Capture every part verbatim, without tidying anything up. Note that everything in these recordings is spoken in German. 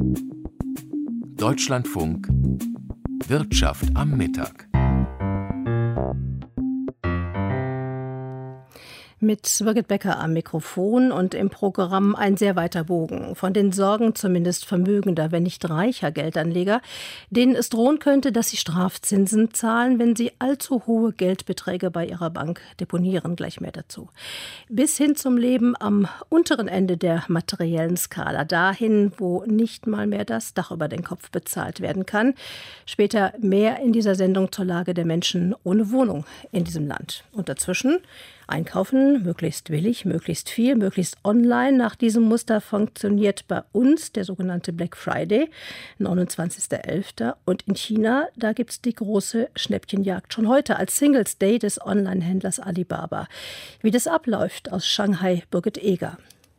Deutschlandfunk Wirtschaft am Mittag. Mit Birgit Becker am Mikrofon und im Programm ein sehr weiter Bogen. Von den Sorgen zumindest vermögender, wenn nicht reicher Geldanleger, denen es drohen könnte, dass sie Strafzinsen zahlen, wenn sie allzu hohe Geldbeträge bei ihrer Bank deponieren. Gleich mehr dazu. Bis hin zum Leben am unteren Ende der materiellen Skala. Dahin, wo nicht mal mehr das Dach über den Kopf bezahlt werden kann. Später mehr in dieser Sendung zur Lage der Menschen ohne Wohnung in diesem Land. Und dazwischen einkaufen, möglichst billig, möglichst viel, möglichst online. Nach diesem Muster funktioniert bei uns der sogenannte Black Friday, neunundzwanzigster elfter Und in China, da gibt es die große Schnäppchenjagd schon heute als Singles Day des Onlinehändlers Alibaba. Wie das abläuft aus Shanghai, Birgit Eger.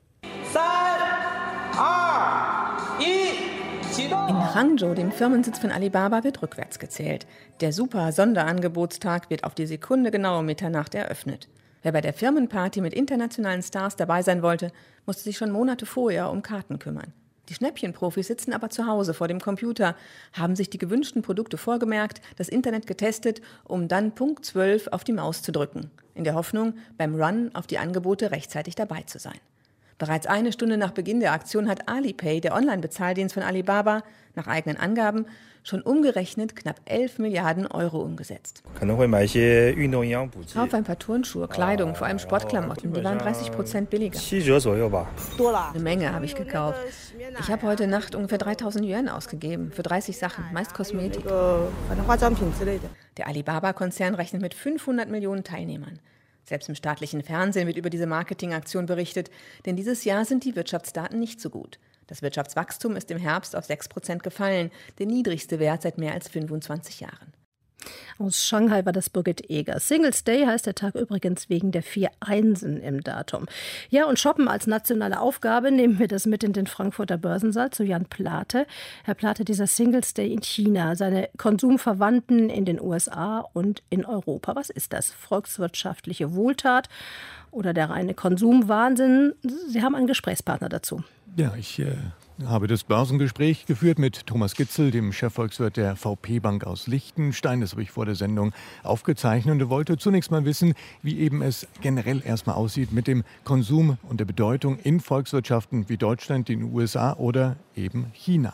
In Hangzhou, dem Firmensitz von Alibaba, wird rückwärts gezählt. Der Super-Sonderangebotstag wird auf die Sekunde genau um Mitternacht eröffnet. Wer bei der Firmenparty mit internationalen Stars dabei sein wollte, musste sich schon Monate vorher um Karten kümmern. Die Schnäppchenprofis sitzen aber zu Hause vor dem Computer, haben sich die gewünschten Produkte vorgemerkt, das Internet getestet, um dann Punkt zwölf auf die Maus zu drücken, in der Hoffnung, beim Run auf die Angebote rechtzeitig dabei zu sein. Bereits eine Stunde nach Beginn der Aktion hat Alipay, der Online-Bezahldienst von Alibaba, nach eigenen Angaben schon umgerechnet knapp elf Milliarden Euro umgesetzt. Ich kaufe ein paar Turnschuhe, Kleidung, vor allem Sportklamotten. Die waren dreißig Prozent billiger. Eine Menge habe ich gekauft. Ich habe heute Nacht ungefähr dreitausend Yuan ausgegeben für dreißig Sachen, meist Kosmetik. Der Alibaba-Konzern rechnet mit fünfhundert Millionen Teilnehmern. Selbst im staatlichen Fernsehen wird über diese Marketingaktion berichtet, denn dieses Jahr sind die Wirtschaftsdaten nicht so gut. Das Wirtschaftswachstum ist im Herbst auf sechs Prozent gefallen, der niedrigste Wert seit mehr als fünfundzwanzig Jahren. Aus Shanghai war das Birgit Eger. Singles Day heißt der Tag übrigens wegen der vier Einsen im Datum. Ja, und Shoppen als nationale Aufgabe, nehmen wir das mit in den Frankfurter Börsensaal zu Jan Plate. Herr Plate, dieser Singles Day in China, seine Konsumverwandten in den U S A und in Europa. Was ist das? Volkswirtschaftliche Wohltat oder der reine Konsumwahnsinn? Sie haben einen Gesprächspartner dazu. Ja, ich äh, habe das Börsengespräch geführt mit Thomas Gitzel, dem Chefvolkswirt der V P-Bank aus Liechtenstein. Das habe ich vor der Sendung aufgezeichnet und wollte zunächst mal wissen, wie eben es generell erstmal aussieht mit dem Konsum und der Bedeutung in Volkswirtschaften wie Deutschland, den U S A oder eben China.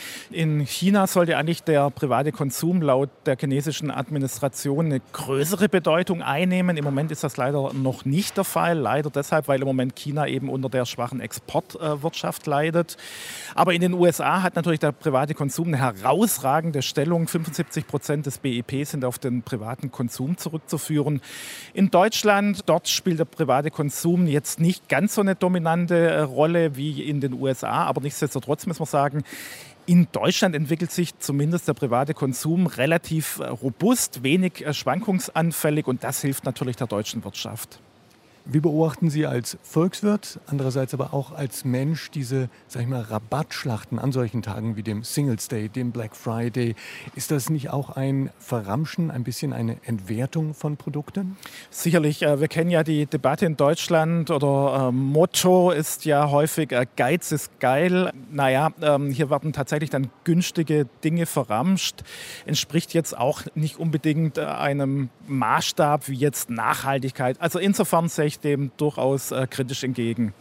In China sollte eigentlich der private Konsum laut der chinesischen Administration eine größere Bedeutung einnehmen. Im Moment ist das leider noch nicht der Fall. Leider deshalb, weil im Moment China eben unter der schwachen Exportwirtschaft leidet. Aber in den U S A hat natürlich der private Konsum eine herausragende Stellung. fünfundsiebzig Prozent des B I P sind auf den privaten Konsum zurückzuführen. In Deutschland, dort spielt der private Konsum jetzt nicht ganz so eine dominante Rolle wie in den U S A. Aber nichtsdestotrotz muss man sagen, in Deutschland entwickelt sich zumindest der private Konsum relativ robust, wenig schwankungsanfällig und das hilft natürlich der deutschen Wirtschaft. Wie beobachten Sie als Volkswirt, andererseits aber auch als Mensch diese, sag ich mal, Rabattschlachten an solchen Tagen wie dem Singles Day, dem Black Friday? Ist das nicht auch ein Verramschen, ein bisschen eine Entwertung von Produkten? Sicherlich. Wir kennen ja die Debatte in Deutschland oder äh, Motto ist ja häufig äh, Geiz ist geil. Naja, ähm, hier werden tatsächlich dann günstige Dinge verramscht. Entspricht jetzt auch nicht unbedingt äh, einem Maßstab wie jetzt Nachhaltigkeit. Also insofern sehe ich dem durchaus äh, kritisch entgegen.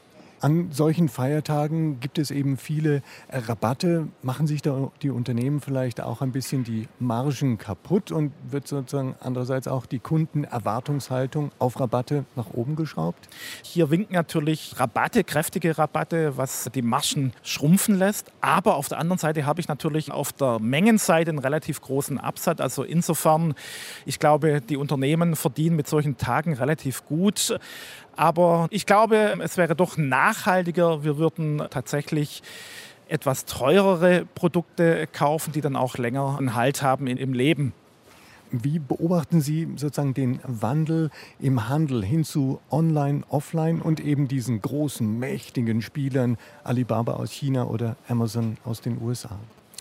An solchen Feiertagen gibt es eben viele Rabatte. Machen sich da die Unternehmen vielleicht auch ein bisschen die Margen kaputt und wird sozusagen andererseits auch die Kundenerwartungshaltung auf Rabatte nach oben geschraubt? Hier winken natürlich Rabatte, kräftige Rabatte, was die Margen schrumpfen lässt. Aber auf der anderen Seite habe ich natürlich auf der Mengenseite einen relativ großen Absatz. Also insofern, ich glaube, die Unternehmen verdienen mit solchen Tagen relativ gut. Aber ich glaube, es wäre doch nachhaltiger. Wir würden tatsächlich etwas teurere Produkte kaufen, die dann auch länger einen Halt haben im Leben. Wie beobachten Sie sozusagen den Wandel im Handel hin zu Online, Offline und eben diesen großen, mächtigen Spielern Alibaba aus China oder Amazon aus den U S A?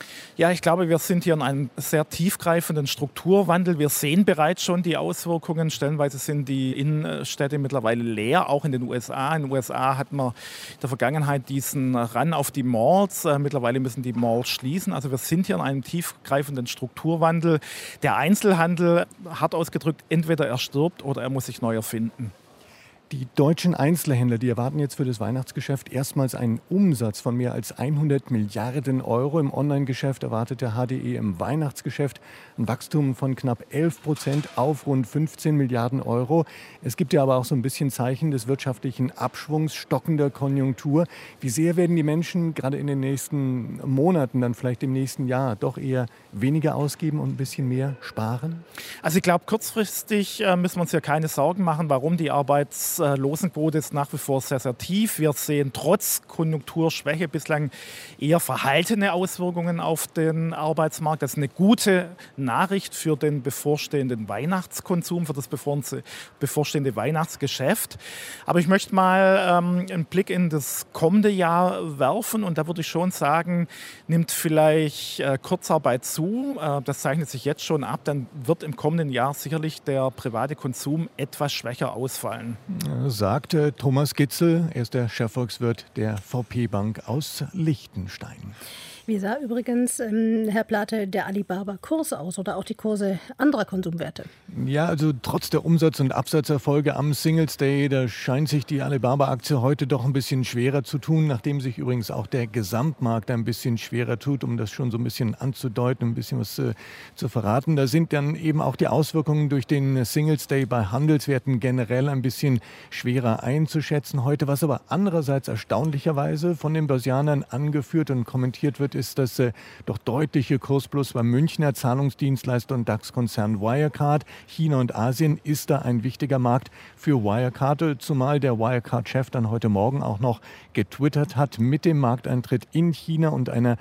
Ja, ich glaube, wir sind hier in einem sehr tiefgreifenden Strukturwandel. Wir sehen bereits schon die Auswirkungen. Stellenweise sind die Innenstädte mittlerweile leer, auch in den U S A. In den U S A hat man in der Vergangenheit diesen Run auf die Malls. Mittlerweile müssen die Malls schließen. Also wir sind hier in einem tiefgreifenden Strukturwandel. Der Einzelhandel, hart ausgedrückt, entweder er stirbt oder er muss sich neu erfinden. Die deutschen Einzelhändler, die erwarten jetzt für das Weihnachtsgeschäft erstmals einen Umsatz von mehr als hundert Milliarden Euro. Im Online-Geschäft erwartet der H D E im Weihnachtsgeschäft ein Wachstum von knapp elf Prozent auf rund fünfzehn Milliarden Euro. Es gibt ja aber auch so ein bisschen Zeichen des wirtschaftlichen Abschwungs, stockender Konjunktur. Wie sehr werden die Menschen gerade in den nächsten Monaten, dann vielleicht im nächsten Jahr, doch eher weniger ausgeben und ein bisschen mehr sparen? Also ich glaube, kurzfristig äh, müssen wir uns ja keine Sorgen machen, warum die Arbeits Losenquote ist nach wie vor sehr, sehr tief. Wir sehen trotz Konjunkturschwäche bislang eher verhaltene Auswirkungen auf den Arbeitsmarkt. Das ist eine gute Nachricht für den bevorstehenden Weihnachtskonsum, für das bevorstehende Weihnachtsgeschäft. Aber ich möchte mal ähm, einen Blick in das kommende Jahr werfen und da würde ich schon sagen, nimmt vielleicht äh, Kurzarbeit zu. Äh, das zeichnet sich jetzt schon ab. Dann wird im kommenden Jahr sicherlich der private Konsum etwas schwächer ausfallen. Sagte Thomas Gitzel, er ist der Chefvolkswirt der V P Bank aus Liechtenstein. Wie sah übrigens, ähm, Herr Plate, der Alibaba-Kurs aus oder auch die Kurse anderer Konsumwerte? Ja, also trotz der Umsatz- und Absatzerfolge am Singles Day, da scheint sich die Alibaba-Aktie heute doch ein bisschen schwerer zu tun, nachdem sich übrigens auch der Gesamtmarkt ein bisschen schwerer tut, um das schon so ein bisschen anzudeuten, ein bisschen was äh, zu verraten. Da sind dann eben auch die Auswirkungen durch den Singles Day bei Handelswerten generell ein bisschen schwerer einzuschätzen heute, was aber andererseits erstaunlicherweise von den Börsianern angeführt und kommentiert wird, ist das äh, doch deutliche Kursplus beim Münchner Zahlungsdienstleister und DAX-Konzern Wirecard. China und Asien ist da ein wichtiger Markt für Wirecard, zumal der Wirecard-Chef dann heute Morgen auch noch getwittert hat mit dem Markteintritt in China und einer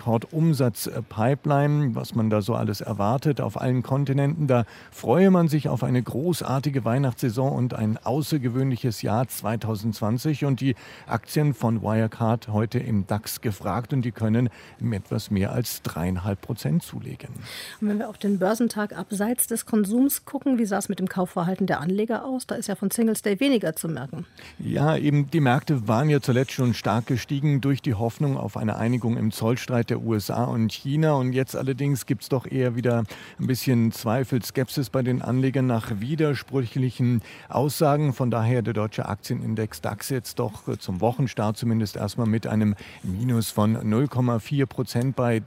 Rekordumsatz-Pipeline, was man da so alles erwartet auf allen Kontinenten. Da freue man sich auf eine großartige Weihnachtssaison und ein außergewöhnliches Jahr zwanzig zwanzig. Und die Aktien von Wirecard heute im DAX gefragt und die können etwas mehr als dreieinhalb Prozent zulegen. Und wenn wir auf den Börsentag abseits des Konsums gucken, wie sah es mit dem Kaufverhalten der Anleger aus? Da ist ja von Singles Day weniger zu merken. Ja, eben die Märkte waren ja zuletzt schon stark gestiegen durch die Hoffnung auf eine Einigung im Zollstreit der U S A und China. Und jetzt allerdings gibt es doch eher wieder ein bisschen Zweifel, Skepsis bei den Anlegern nach widersprüchlichen Aussagen. Von daher der deutsche Aktienindex DAX jetzt doch zum Wochenstart zumindest erstmal mit einem Minus von null Komma vier Prozent bei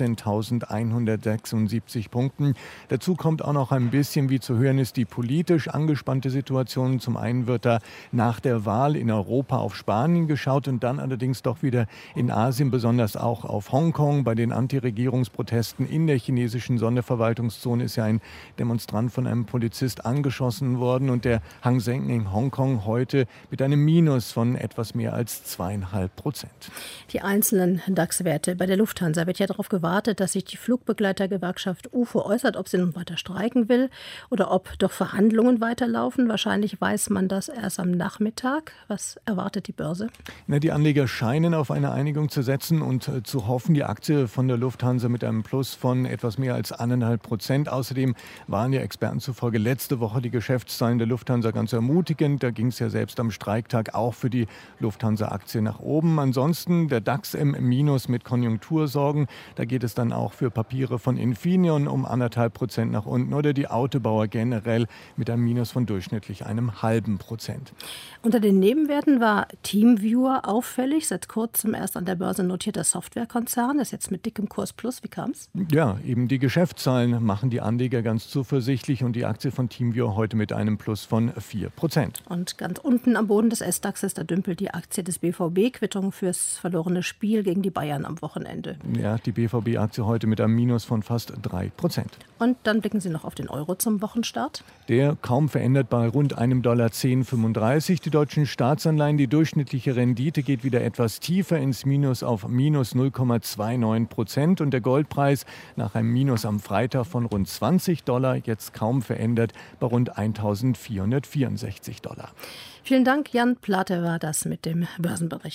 dreizehntausendeinhundertsechsundsiebzig Punkten. Dazu kommt auch noch ein bisschen, wie zu hören ist, die politisch angespannte Situation. Zum einen wird da nach der Wahl in Europa auf Spanien geschaut und dann allerdings doch wieder in Asien, besonders auch auf Hongkong. Bei den Antiregierungsprotesten in der chinesischen Sonderverwaltungszone ist ja ein Demonstrant von einem Polizist angeschossen worden und der Hang Seng in Hongkong heute mit einem Minus von etwas mehr als zweieinhalb Prozent. Die einzelnen DAX-Werte. Bei der Lufthansa wird ja darauf gewartet, dass sich die Flugbegleitergewerkschaft U F O äußert, ob sie nun weiter streiken will oder ob doch Verhandlungen weiterlaufen. Wahrscheinlich weiß man das erst am Nachmittag. Was erwartet die Börse? Na, die Anleger scheinen auf eine Einigung zu setzen und äh, zu hoffen. Die Aktie von der Lufthansa mit einem Plus von etwas mehr als eineinhalb Prozent. Außerdem waren ja Experten zufolge letzte Woche die Geschäftszahlen der Lufthansa ganz ermutigend. Da ging es ja selbst am Streiktag auch für die Lufthansa-Aktie nach oben. Ansonsten der DAX im Minus mit Konjunktursorgen. Da geht es dann auch für Papiere von Infineon um anderthalb Prozent nach unten oder die Autobauer generell mit einem Minus von durchschnittlich einem halben Prozent. Unter den Nebenwerten war TeamViewer auffällig. Seit kurzem erst an der Börse notierter Softwarekonzern. Ist jetzt mit dickem Kurs plus. Wie kam es? Ja, eben die Geschäftszahlen machen die Anleger ganz zuversichtlich und die Aktie von TeamViewer heute mit einem Plus von vier Prozent. Und ganz unten am Boden des S-DAXes, da dümpelt die Aktie des B V B. Quittung fürs verlorene Spiel gegen die Bayern am Wochenende. Ja, die B V B-Aktie heute mit einem Minus von fast drei Prozent. Und dann blicken Sie noch auf den Euro zum Wochenstart. Der kaum verändert bei rund einem Dollar zehn Komma fünfunddreißig. Die deutschen Staatsanleihen, die durchschnittliche Rendite geht wieder etwas tiefer ins Minus auf minus null Komma neunundzwanzig Prozent. Und der Goldpreis nach einem Minus am Freitag von rund zwanzig Dollar jetzt kaum verändert bei rund eintausendvierhundertvierundsechzig Dollar. Vielen Dank, Jan Plate war das mit dem Börsenbericht.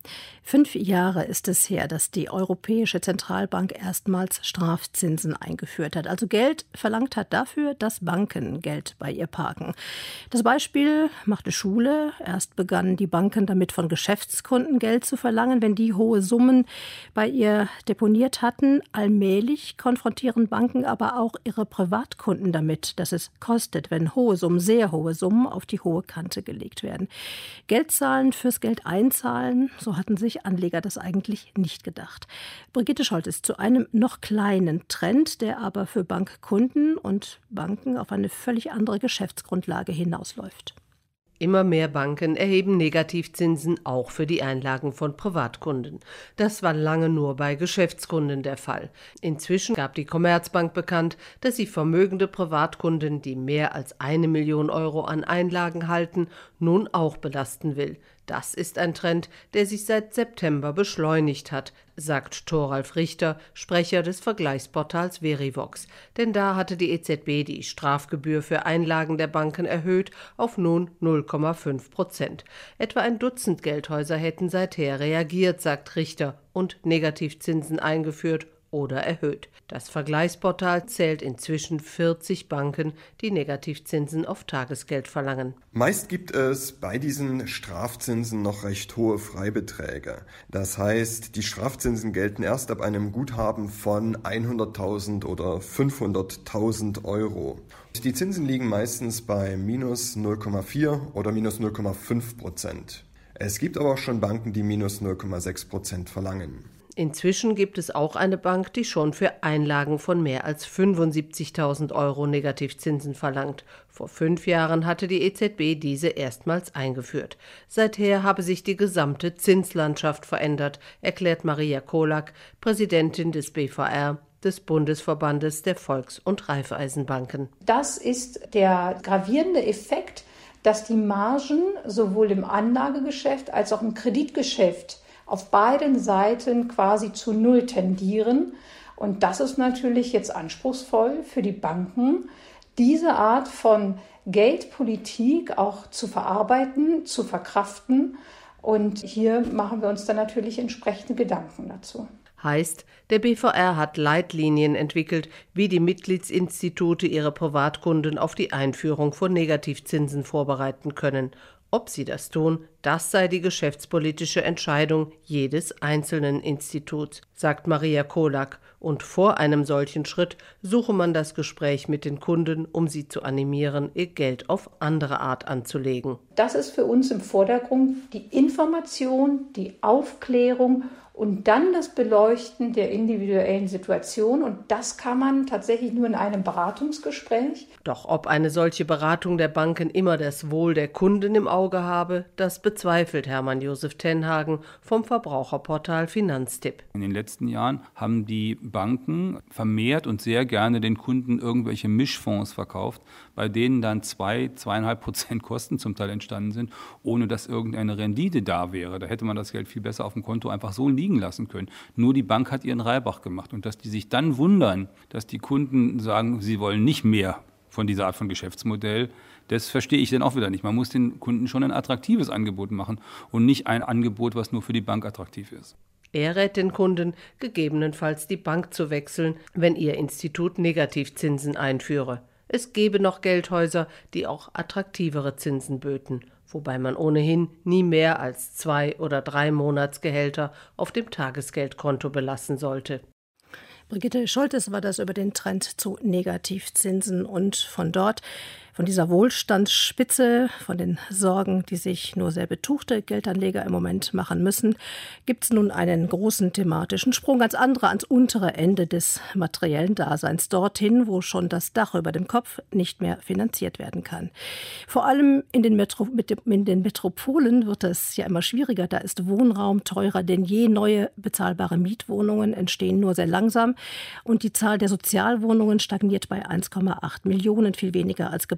Fünf Jahre ist es her, dass die Europäische Zentralbank erstmals Strafzinsen eingeführt hat. Also Geld verlangt hat dafür, dass Banken Geld bei ihr parken. Das Beispiel machte Schule. Erst begannen die Banken damit, von Geschäftskunden Geld zu verlangen, wenn die hohe Summen bei ihr deponiert hatten. Allmählich konfrontieren Banken aber auch ihre Privatkunden damit, dass es kostet, wenn hohe Summen, sehr hohe Summen auf die hohe Kante gelegt werden. Geld zahlen fürs Geld einzahlen, so hatten sich Anleger das eigentlich nicht gedacht. Brigitte Scholtes zu einem noch kleinen Trend, der aber für Bankkunden und Banken auf eine völlig andere Geschäftsgrundlage hinausläuft. Immer mehr Banken erheben Negativzinsen auch für die Einlagen von Privatkunden. Das war lange nur bei Geschäftskunden der Fall. Inzwischen gab die Commerzbank bekannt, dass sie vermögende Privatkunden, die mehr als eine Million Euro an Einlagen halten, nun auch belasten will. Das ist ein Trend, der sich seit September beschleunigt hat, sagt Thoralf Richter, Sprecher des Vergleichsportals Verivox. Denn da hatte die E Z B die Strafgebühr für Einlagen der Banken erhöht auf nun null Komma fünf Prozent. Etwa ein Dutzend Geldhäuser hätten seither reagiert, sagt Richter, und Negativzinsen eingeführt oder erhöht. Das Vergleichsportal zählt inzwischen vierzig Banken, die Negativzinsen auf Tagesgeld verlangen. Meist gibt es bei diesen Strafzinsen noch recht hohe Freibeträge. Das heißt, die Strafzinsen gelten erst ab einem Guthaben von hunderttausend oder fünfhunderttausend Euro. Die Zinsen liegen meistens bei minus null Komma vier oder minus null Komma fünf Prozent. Es gibt aber auch schon Banken, die minus null Komma sechs Prozent verlangen. Inzwischen gibt es auch eine Bank, die schon für Einlagen von mehr als fünfundsiebzigtausend Euro Negativzinsen verlangt. Vor fünf Jahren hatte die E Z B diese erstmals eingeführt. Seither habe sich die gesamte Zinslandschaft verändert, erklärt Maria Kolak, Präsidentin des B V R, des Bundesverbandes der Volks- und Raiffeisenbanken. Das ist der gravierende Effekt, dass die Margen sowohl im Anlagegeschäft als auch im Kreditgeschäft auf beiden Seiten quasi zu Null tendieren. Und das ist natürlich jetzt anspruchsvoll für die Banken, diese Art von Geldpolitik auch zu verarbeiten, zu verkraften. Und hier machen wir uns dann natürlich entsprechende Gedanken dazu. Heißt, der B V R hat Leitlinien entwickelt, wie die Mitgliedsinstitute ihre Privatkunden auf die Einführung von Negativzinsen vorbereiten können. Ob sie das tun, das sei die geschäftspolitische Entscheidung jedes einzelnen Instituts, sagt Maria Kolak. Und vor einem solchen Schritt suche man das Gespräch mit den Kunden, um sie zu animieren, ihr Geld auf andere Art anzulegen. Das ist für uns im Vordergrund die Information, die Aufklärung und dann das Beleuchten der individuellen Situation. Und das kann man tatsächlich nur in einem Beratungsgespräch. Doch ob eine solche Beratung der Banken immer das Wohl der Kunden im Auge habe, das bezweifelt Hermann Josef Tenhagen vom Verbraucherportal Finanztipp. In den letzten Jahren haben die Banken vermehrt und sehr gerne den Kunden irgendwelche Mischfonds verkauft, bei denen dann zwei, zweieinhalb Prozent Kosten zum Teil entstanden sind, ohne dass irgendeine Rendite da wäre. Da hätte man das Geld viel besser auf dem Konto einfach so liegen lassen können. Nur die Bank hat ihren Reibach gemacht. Und dass die sich dann wundern, dass die Kunden sagen, sie wollen nicht mehr von dieser Art von Geschäftsmodell, das verstehe ich dann auch wieder nicht. Man muss den Kunden schon ein attraktives Angebot machen und nicht ein Angebot, was nur für die Bank attraktiv ist. Er rät den Kunden, gegebenenfalls die Bank zu wechseln, wenn ihr Institut Negativzinsen einführe. Es gebe noch Geldhäuser, die auch attraktivere Zinsen böten, wobei man ohnehin nie mehr als zwei oder drei Monatsgehälter auf dem Tagesgeldkonto belassen sollte. Brigitte Scholtes war das über den Trend zu Negativzinsen und von dort, von dieser Wohlstandsspitze, von den Sorgen, die sich nur sehr betuchte Geldanleger im Moment machen müssen, gibt es nun einen großen thematischen Sprung, ganz andere ans untere Ende des materiellen Daseins, dorthin, wo schon das Dach über dem Kopf nicht mehr finanziert werden kann. Vor allem in den, Metro, mit dem, in den Metropolen wird es ja immer schwieriger, da ist Wohnraum teurer denn je, neue bezahlbare Mietwohnungen entstehen nur sehr langsam und die Zahl der Sozialwohnungen stagniert bei eins Komma acht Millionen, viel weniger als gebraucht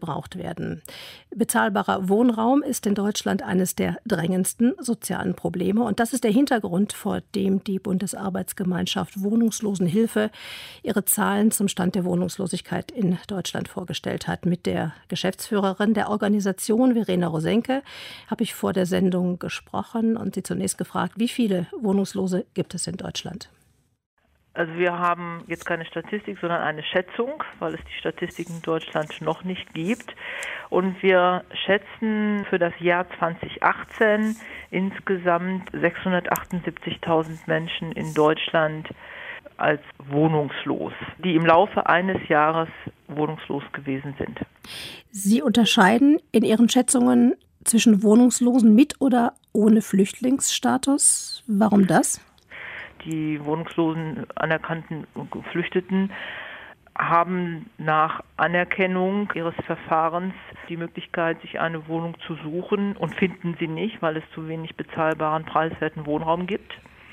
gebraucht werden. Bezahlbarer Wohnraum ist in Deutschland eines der drängendsten sozialen Probleme. Und das ist der Hintergrund, vor dem die Bundesarbeitsgemeinschaft Wohnungslosenhilfe ihre Zahlen zum Stand der Wohnungslosigkeit in Deutschland vorgestellt hat. Mit der Geschäftsführerin der Organisation, Verena Rosenke, habe ich vor der Sendung gesprochen und sie zunächst gefragt, wie viele Wohnungslose gibt es in Deutschland? Also wir haben jetzt keine Statistik, sondern eine Schätzung, weil es die Statistik in Deutschland noch nicht gibt. Und wir schätzen für das Jahr zwanzig achtzehn insgesamt sechshundertachtundsiebzigtausend Menschen in Deutschland als wohnungslos, die im Laufe eines Jahres wohnungslos gewesen sind. Sie unterscheiden in Ihren Schätzungen zwischen Wohnungslosen mit oder ohne Flüchtlingsstatus. Warum das? Die wohnungslosen anerkannten Geflüchteten haben nach Anerkennung ihres Verfahrens die Möglichkeit, sich eine Wohnung zu suchen und finden sie nicht, weil es zu wenig bezahlbaren, preiswerten Wohnraum gibt.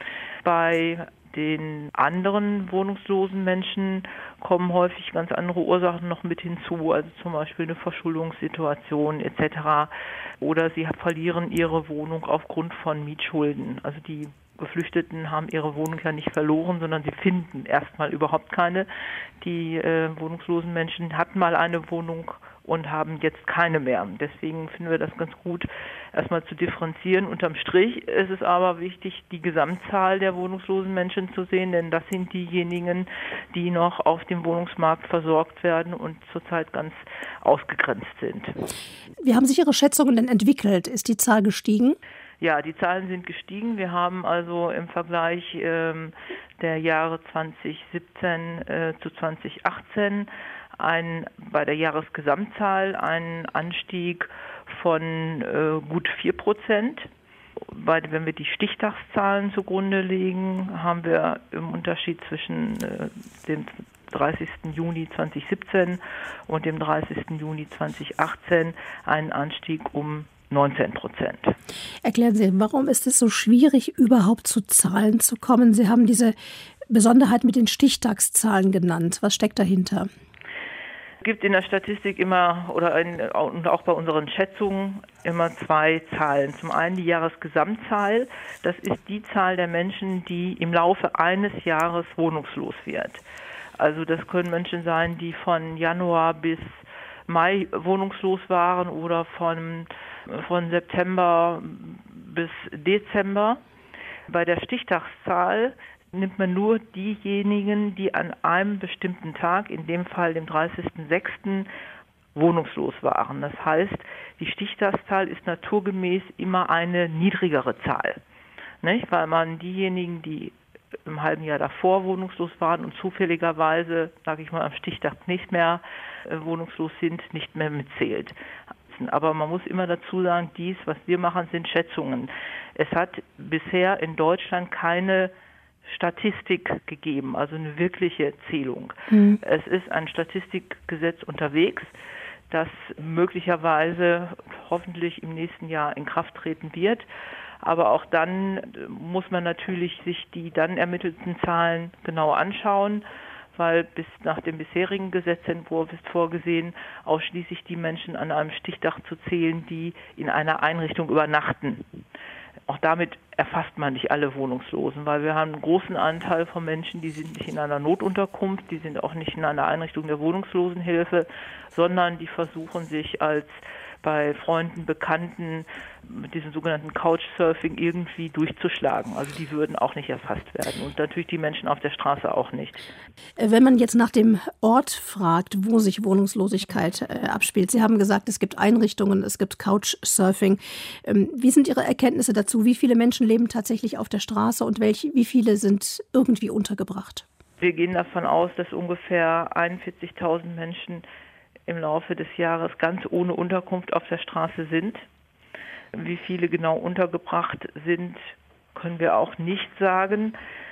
Bei den anderen wohnungslosen Menschen kommen häufig ganz andere Ursachen noch mit hinzu, also zum Beispiel eine Verschuldungssituation et cetera. Oder sie verlieren ihre Wohnung aufgrund von Mietschulden. Also die Geflüchteten haben ihre Wohnung ja nicht verloren, sondern sie finden erstmal überhaupt keine. Die äh, wohnungslosen Menschen hatten mal eine Wohnung und haben jetzt keine mehr. Deswegen finden wir das ganz gut, erstmal zu differenzieren. Unterm Strich ist es aber wichtig, die Gesamtzahl der wohnungslosen Menschen zu sehen, denn das sind diejenigen, die noch auf dem Wohnungsmarkt versorgt werden und zurzeit ganz ausgegrenzt sind. Wie haben sich Ihre Schätzungen denn entwickelt? Ist die Zahl gestiegen? Ja, die Zahlen sind gestiegen. Wir haben also im Vergleich ähm, der Jahre zwanzig siebzehn äh, zu zwanzig achtzehn ein, bei der Jahresgesamtzahl einen Anstieg von äh, gut vier Prozent. Bei, wenn wir die Stichtagszahlen zugrunde legen, haben wir im Unterschied zwischen äh, dem dreißigsten Juni zweitausendsiebzehn und dem dreißigsten Juni zweitausendachtzehn einen Anstieg um neunzehn Prozent. Erklären Sie, warum ist es so schwierig, überhaupt zu Zahlen zu kommen? Sie haben diese Besonderheit mit den Stichtagszahlen genannt. Was steckt dahinter? Es gibt in der Statistik immer oder in, und auch bei unseren Schätzungen immer zwei Zahlen. Zum einen die Jahresgesamtzahl. Das ist die Zahl der Menschen, die im Laufe eines Jahres wohnungslos wird. Also das können Menschen sein, die von Januar bis Mai wohnungslos waren oder von, von September bis Dezember. Bei der Stichtagszahl nimmt man nur diejenigen, die an einem bestimmten Tag, in dem Fall dem dreißigsten sechsten wohnungslos waren. Das heißt, die Stichtagszahl ist naturgemäß immer eine niedrigere Zahl, nicht? Weil man diejenigen, die im halben Jahr davor wohnungslos waren und zufälligerweise, sage ich mal, am Stichtag nicht mehr äh, wohnungslos sind, nicht mehr mitzählt. Aber man muss immer dazu sagen, dies, was wir machen, sind Schätzungen. Es hat bisher in Deutschland keine Statistik gegeben, also eine wirkliche Zählung. Mhm. Es ist ein Statistikgesetz unterwegs, das möglicherweise hoffentlich im nächsten Jahr in Kraft treten wird. Aber auch dann muss man natürlich sich die dann ermittelten Zahlen genau anschauen, weil bis nach dem bisherigen Gesetzentwurf ist vorgesehen, ausschließlich die Menschen an einem Stichtag zu zählen, die in einer Einrichtung übernachten. Auch damit erfasst man nicht alle Wohnungslosen, weil wir haben einen großen Anteil von Menschen, die sind nicht in einer Notunterkunft, die sind auch nicht in einer Einrichtung der Wohnungslosenhilfe, sondern die versuchen sich als bei Freunden, Bekannten mit diesem sogenannten Couchsurfing irgendwie durchzuschlagen. Also die würden auch nicht erfasst werden und natürlich die Menschen auf der Straße auch nicht. Wenn man jetzt nach dem Ort fragt, wo sich Wohnungslosigkeit äh, abspielt, Sie haben gesagt, es gibt Einrichtungen, es gibt Couchsurfing. Ähm, wie sind Ihre Erkenntnisse dazu? Wie viele Menschen leben tatsächlich auf der Straße und welche, wie viele sind irgendwie untergebracht? Wir gehen davon aus, dass ungefähr einundvierzigtausend Menschen im Laufe des Jahres ganz ohne Unterkunft auf der Straße sind. Wie viele genau untergebracht sind, können wir auch nicht sagen.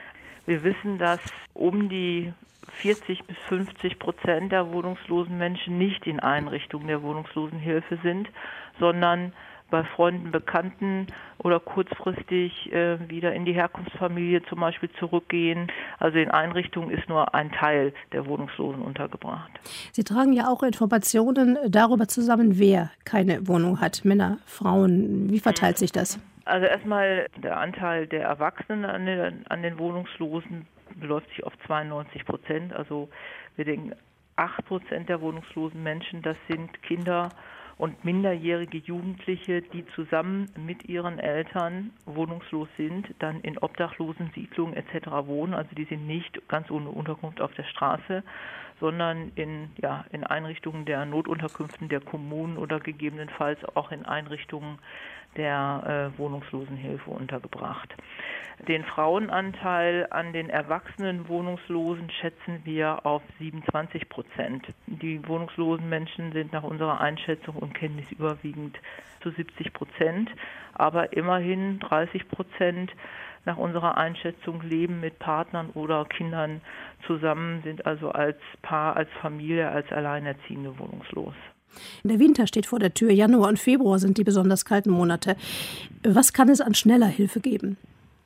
Wir wissen, dass um die vierzig bis fünfzig Prozent der wohnungslosen Menschen nicht in Einrichtungen der Wohnungslosenhilfe sind, sondern bei Freunden, Bekannten oder kurzfristig äh, wieder in die Herkunftsfamilie zum Beispiel zurückgehen. Also in Einrichtungen ist nur ein Teil der Wohnungslosen untergebracht. Sie tragen ja auch Informationen darüber zusammen, wer keine Wohnung hat. Männer, Frauen, wie verteilt sich das? Also erstmal der Anteil der Erwachsenen an den, an den Wohnungslosen beläuft sich auf zweiundneunzig Prozent. Also wir denken, acht Prozent der wohnungslosen Menschen, das sind Kinder und minderjährige Jugendliche, die zusammen mit ihren Eltern wohnungslos sind, dann in Obdachlosensiedlungen et cetera wohnen. Also die sind nicht ganz ohne Unterkunft auf der Straße, sondern in, ja, in Einrichtungen der Notunterkünften der Kommunen oder gegebenenfalls auch in Einrichtungen der äh, Wohnungslosenhilfe untergebracht. Den Frauenanteil an den erwachsenen Wohnungslosen schätzen wir auf siebenundzwanzig Prozent. Die wohnungslosen Menschen sind nach unserer Einschätzung und Kenntnis überwiegend zu siebzig Prozent, aber immerhin dreißig Prozent nach unserer Einschätzung leben mit Partnern oder Kindern zusammen, sind also als Paar, als Familie, als Alleinerziehende wohnungslos. Der Winter steht vor der Tür. Januar und Februar sind die besonders kalten Monate. Was kann es an schneller Hilfe geben?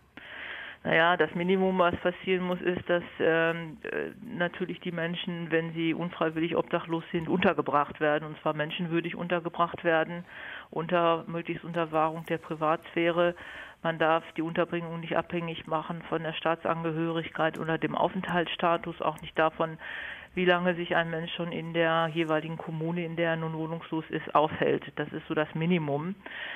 Naja, das Minimum, was passieren muss, ist, dass ähm, natürlich die Menschen, wenn sie unfreiwillig obdachlos sind, untergebracht werden, und zwar menschenwürdig untergebracht werden, unter möglichst unter Wahrung der Privatsphäre. Man darf die Unterbringung nicht abhängig machen von der Staatsangehörigkeit oder dem Aufenthaltsstatus, auch nicht davon, wie lange sich ein Mensch schon in der jeweiligen Kommune, in der er nun wohnungslos ist, aufhält. Das ist so das Minimum.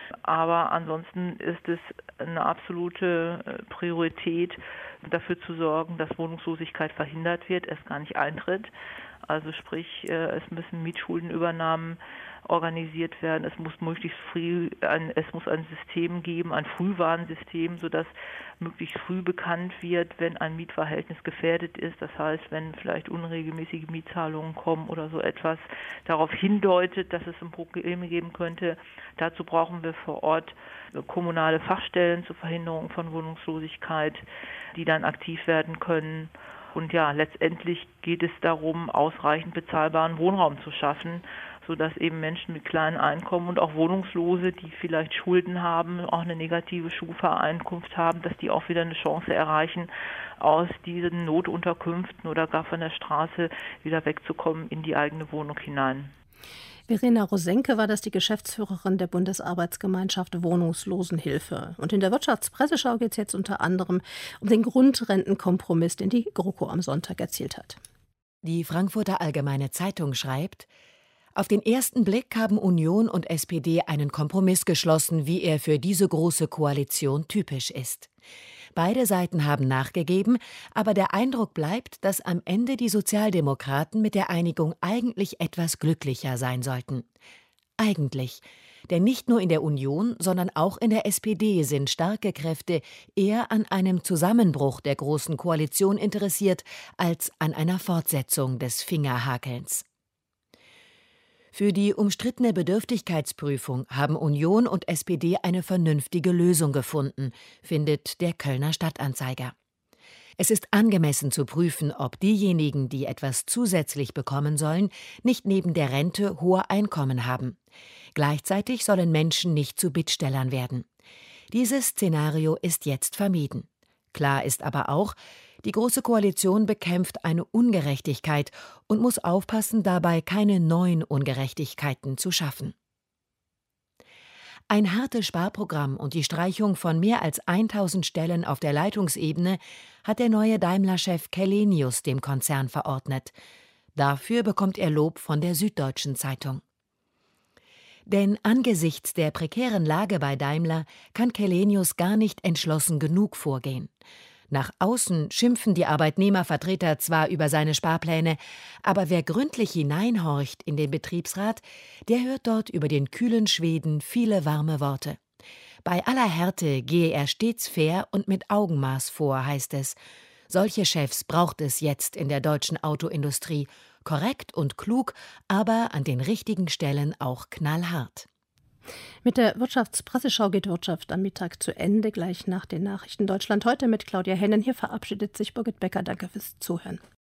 Aber ansonsten ist es eine absolute Priorität, dafür zu sorgen, dass Wohnungslosigkeit verhindert wird, erst gar nicht eintritt. Also sprich, es müssen Mietschuldenübernahmen organisiert werden. Es muss möglichst früh ein, es muss ein System geben, ein Frühwarnsystem, sodass möglichst früh bekannt wird, wenn ein Mietverhältnis gefährdet ist. Das heißt, wenn vielleicht unregelmäßige Mietzahlungen kommen oder so etwas darauf hindeutet, dass es ein Problem geben könnte. Dazu brauchen wir vor Ort kommunale Fachstellen zur Verhinderung von Wohnungslosigkeit, die dann aktiv werden können. Und ja, letztendlich geht es darum, ausreichend bezahlbaren Wohnraum zu schaffen, sodass eben Menschen mit kleinen Einkommen und auch Wohnungslose, die vielleicht Schulden haben, auch eine negative Schufa-Einkunft haben, dass die auch wieder eine Chance erreichen, aus diesen Notunterkünften oder gar von der Straße wieder wegzukommen in die eigene Wohnung hinein. Verena Rosenke war das, die Geschäftsführerin der Bundesarbeitsgemeinschaft Wohnungslosenhilfe. Und in der Wirtschaftspresseschau geht es jetzt unter anderem um den Grundrentenkompromiss, den die GroKo am Sonntag erzielt hat. Die Frankfurter Allgemeine Zeitung schreibt: Auf den ersten Blick haben Union und S P D einen Kompromiss geschlossen, wie er für diese große Koalition typisch ist. Beide Seiten haben nachgegeben, aber der Eindruck bleibt, dass am Ende die Sozialdemokraten mit der Einigung eigentlich etwas glücklicher sein sollten. Eigentlich. Denn nicht nur in der Union, sondern auch in der S P D sind starke Kräfte eher an einem Zusammenbruch der Großen Koalition interessiert, als an einer Fortsetzung des Fingerhakelns. Für die umstrittene Bedürftigkeitsprüfung haben Union und S P D eine vernünftige Lösung gefunden, findet der Kölner Stadtanzeiger. Es ist angemessen zu prüfen, ob diejenigen, die etwas zusätzlich bekommen sollen, nicht neben der Rente hohe Einkommen haben. Gleichzeitig sollen Menschen nicht zu Bittstellern werden. Dieses Szenario ist jetzt vermieden. Klar ist aber auch, die Große Koalition bekämpft eine Ungerechtigkeit und muss aufpassen, dabei keine neuen Ungerechtigkeiten zu schaffen. Ein hartes Sparprogramm und die Streichung von mehr als tausend Stellen auf der Leitungsebene hat der neue Daimler-Chef Källenius dem Konzern verordnet. Dafür bekommt er Lob von der Süddeutschen Zeitung. Denn angesichts der prekären Lage bei Daimler kann Källenius gar nicht entschlossen genug vorgehen. Nach außen schimpfen die Arbeitnehmervertreter zwar über seine Sparpläne, aber wer gründlich hineinhorcht in den Betriebsrat, der hört dort über den kühlen Schweden viele warme Worte. Bei aller Härte gehe er stets fair und mit Augenmaß vor, heißt es. Solche Chefs braucht es jetzt in der deutschen Autoindustrie. Korrekt und klug, aber an den richtigen Stellen auch knallhart. Mit der Wirtschaftspresseschau geht Wirtschaft am Mittag zu Ende, gleich nach den Nachrichten Deutschland heute mit Claudia Hennen. Hier verabschiedet sich Birgit Becker. Danke fürs Zuhören.